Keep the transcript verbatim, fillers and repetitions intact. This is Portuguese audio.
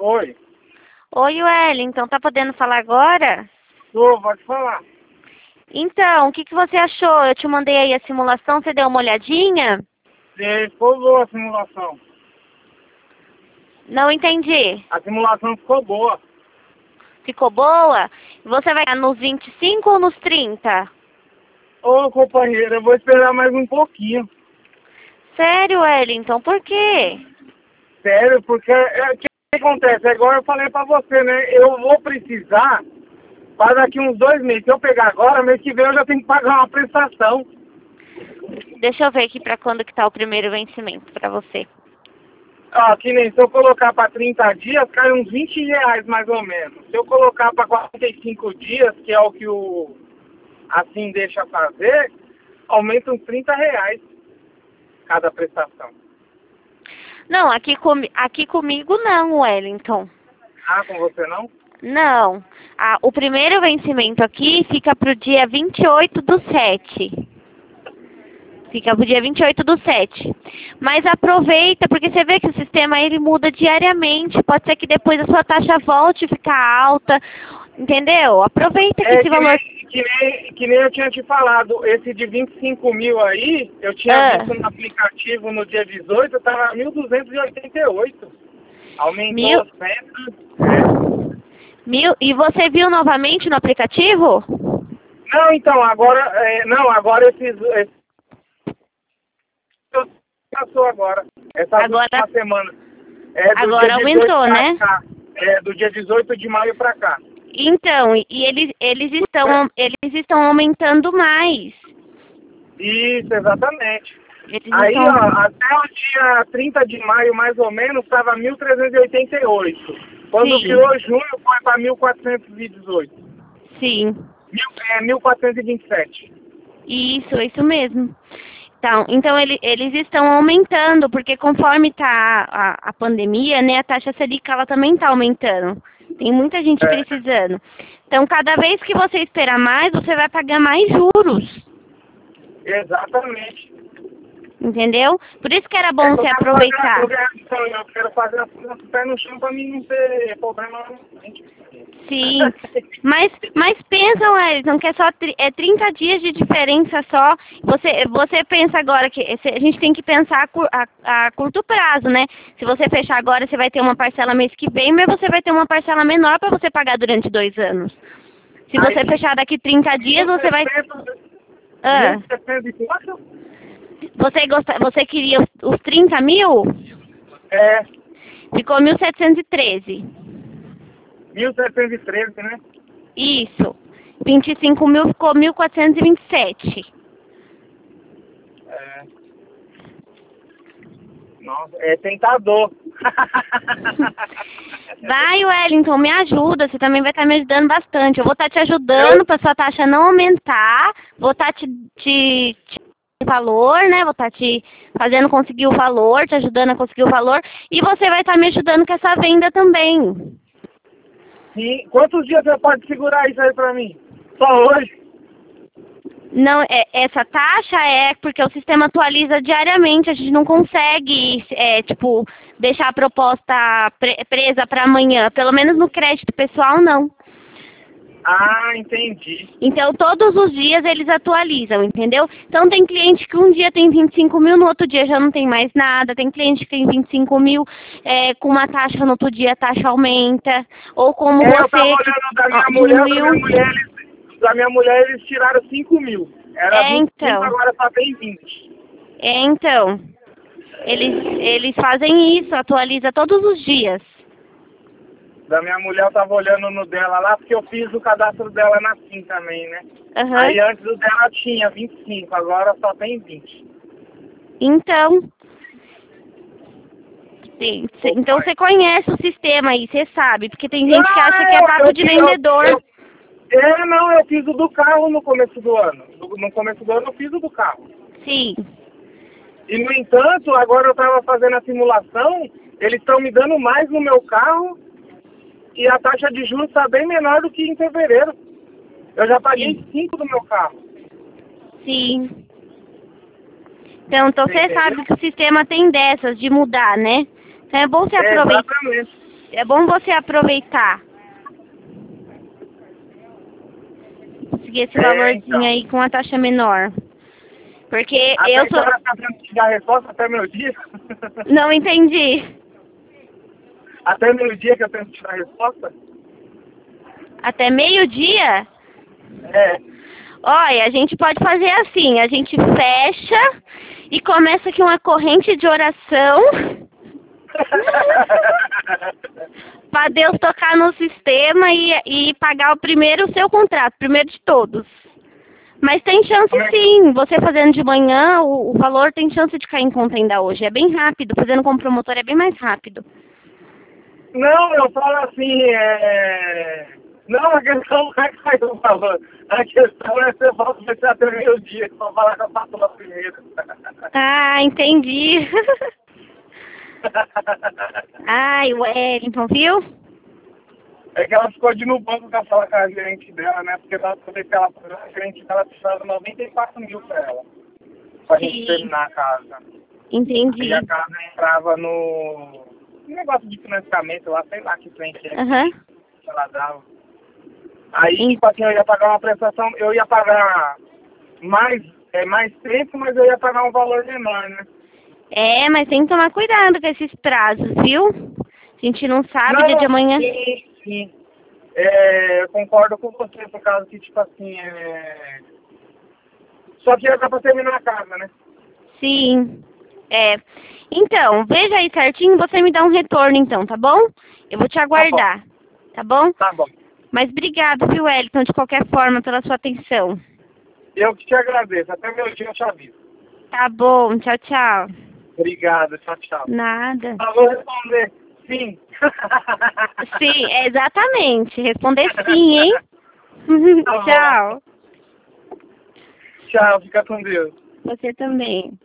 Oi. Oi, Wellington, tá podendo falar agora? Tô, pode falar. Então, o que, que você achou? Eu te mandei aí a simulação, você deu uma olhadinha? E ficou boa a simulação. Não entendi. A simulação ficou boa. Ficou boa? Você vai nos vinte e cinco ou nos trinta? Ô, companheiro, eu vou esperar mais um pouquinho. Sério, Wellington, por quê? Sério, porque é, o que acontece? Agora eu falei pra você, né? Eu vou precisar para daqui uns dois meses. Se eu pegar agora, mês que vem eu já tenho que pagar uma prestação. Deixa eu ver aqui pra quando que tá o primeiro vencimento pra você. Ó, que nem se eu colocar para trinta dias, cai uns vinte reais mais ou menos. Se eu colocar para quarenta e cinco dias, que é o que o assim deixa fazer, aumenta uns trinta reais cada prestação. Não, aqui, com, aqui comigo não, Wellington. Ah, com você não? Não. Ah, o primeiro vencimento aqui fica pro dia vinte e oito do sete. Fica pro dia vinte e oito do sete. Mas aproveita, porque você vê que o sistema ele muda diariamente. Pode ser que depois a sua taxa volte a ficar alta. Entendeu? Aproveita que É esse que valor... nem, que, nem, que nem eu tinha te falado, esse de vinte e cinco mil aí, eu tinha Ah. visto no aplicativo no dia dezoito, estava mil duzentos e oitenta e oito. Aumentou Mil... sempre. Mil... E você viu novamente no aplicativo? Não, então, agora, é, não, agora esses, esses passou agora, essa Agora- última semana. É, do Agora dia aumentou, dezoito pra né? cá. É, do dia dezoito de maio pra cá. Então, e eles, eles, estão, eles estão aumentando mais. Isso, exatamente. Eles Aí, estão... ó, até o dia trinta de maio, mais ou menos, estava mil trezentos e oitenta e oito. Quando Sim. virou junho, foi para mil quatrocentos e dezoito. Sim. Mil, é, mil quatrocentos e vinte e sete. Isso, isso mesmo. Então, então ele, eles estão aumentando, porque conforme está a, a, a pandemia, né, a taxa Selic ela também está aumentando. Tem muita gente É. precisando. Então, cada vez que você esperar mais, você vai pagar mais juros. Exatamente. Entendeu? Por isso que era É bom que eu você quero aproveitar. fazer a produção, eu quero fazer a produção com o pé no chão para mim não ter problema lá na frente. Sim, mas, mas pensa, Wellington, que é só tri- é trinta dias de diferença só. Você, você pensa agora que esse- a gente tem que pensar a, cur- a, a curto prazo, né? Se você fechar agora, você vai ter uma parcela mês que vem, mas você vai ter uma parcela menor para você pagar durante dois anos. Se você Aí, fechar daqui trinta dias, você vai... Ah, mil setecentos e quatro? você, gosta, você queria os, os trinta mil? É, Ficou mil setecentos e treze. mil setecentos e treze, né? Isso. vinte e cinco mil ficou mil quatrocentos e vinte e sete. É. Nossa, é tentador. Vai, Wellington, me ajuda. Você também vai estar me ajudando bastante. Eu vou estar te ajudando Eu- para sua taxa não aumentar. Vou estar te, te, te o valor, né? Vou estar te fazendo conseguir o valor, te ajudando a conseguir o valor. E você vai estar me ajudando com essa venda também. Sim. Quantos dias você pode segurar isso aí pra mim? Só hoje? Não, é, essa taxa é porque o sistema atualiza diariamente, a gente não consegue, é, tipo, deixar a proposta pre- presa para amanhã, pelo menos no crédito pessoal, não. Ah, entendi. Então, todos os dias eles atualizam, entendeu? Então, tem cliente que um dia tem vinte e cinco mil, no outro dia já não tem mais nada. Tem cliente que tem vinte e cinco mil, é, com uma taxa, no outro dia a taxa aumenta. Ou como É, eu tava você, que olhando da minha ó, mulher, da diminuiu. minha mulher, eles, da minha mulher eles tiraram cinco mil. Era É, vinte e cinco, então. agora só tem vinte. É, então. Eles, eles fazem isso, atualiza todos os dias. Da minha mulher eu tava olhando no dela lá, porque eu fiz o cadastro dela na SIM também, né? Aham. Aí antes o dela tinha vinte e cinco, agora só tem vinte. Então, sim, cê- então você conhece o sistema aí, você sabe, porque tem gente que acha que é eu- pago eu- de eu- vendedor. eu- É, não, eu fiz o do carro no começo do ano. No no começo do ano eu fiz o do carro. Sim. E, no entanto, agora eu estava fazendo a simulação, eles estão me dando mais no meu carro e a taxa de juros está bem menor do que em fevereiro. Eu já paguei Sim. cinco do meu carro. Sim. Então, então você Entendeu? sabe que o sistema tem dessas de mudar, né? Então é bom você É, aproveitar. exatamente. É bom você aproveitar. Conseguir esse É, valorzinho então. aí com a taxa menor. Porque Até eu que sou... hora tá tendo que dar a resposta até meio-dia? Não entendi. Até meio-dia que eu tenho que tirar a resposta? Até meio-dia? É. Olha, a gente pode fazer assim, a gente fecha e começa aqui uma corrente de oração para Deus tocar no sistema e, e pagar o primeiro o seu contrato, primeiro de todos. Mas tem chance sim, você fazendo de manhã, o, o valor tem chance de cair em conta ainda hoje. É bem rápido, fazendo com o promotor é bem mais rápido. Não, eu falo assim, é... Não, a questão não é cair o valor. A questão é você volta vai ser até meio-dia, pra falar com a patroa primeiro. Ah, entendi. Ai, Wellington, viu? É que ela ficou de no banco pra falar com a gerente dela, né? Porque ela poder que ela, a gerente dela precisava noventa e quatro mil pra ela. Pra Sim. gente terminar a casa. Entendi. E a casa entrava no no negócio de financiamento lá, sei lá que frente é Aham. que ela dava. Aí, Sim. tipo assim, eu ia pagar uma prestação, eu ia pagar mais, é, mais tempo, mas eu ia pagar um valor menor, né? É, mas tem que tomar cuidado com esses prazos, viu? A gente não sabe Não, dia de amanhã. sim, sim. É, eu concordo com você, por causa que, tipo assim, é... Só que ia dar pra terminar a casa, né? Sim. É. Então, veja aí certinho, você me dá um retorno então, tá bom? Eu vou te Tá bom, aguardar, tá bom? tá bom. Mas obrigado, viu, Wellington, de qualquer forma, pela sua atenção. Eu que te agradeço. Até meu dia eu te aviso. Tá bom, tchau, tchau. Obrigado, tchau, tchau. Nada. Ah, vou responder sim. Sim, é exatamente. Responder sim, hein? Tá bom. Tchau. Tchau, fica com Deus. Você também.